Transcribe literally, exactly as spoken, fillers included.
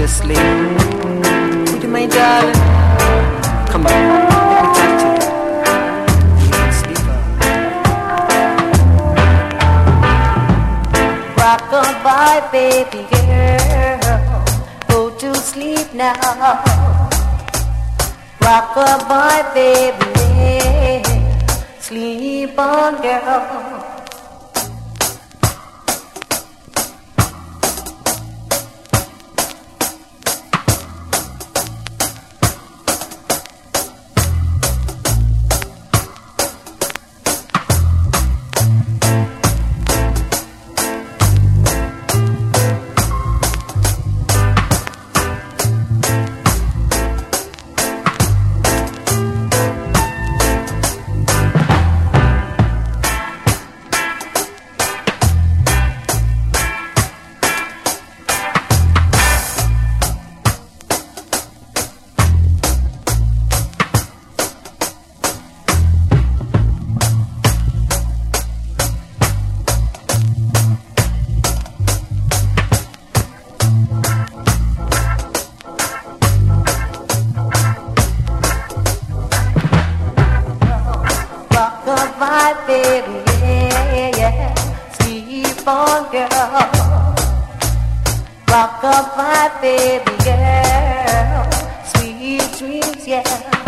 asleep. Would you, my darling? Come on, let me touch you. You can sleep on. Rock-a-bye, baby girl, go to sleep now. Rock-a-bye, baby, sleep on, girl. Rock-a-bye, baby, yeah, yeah, sleep on, girl. Rock-a-bye, baby girl, sweet dreams, yeah.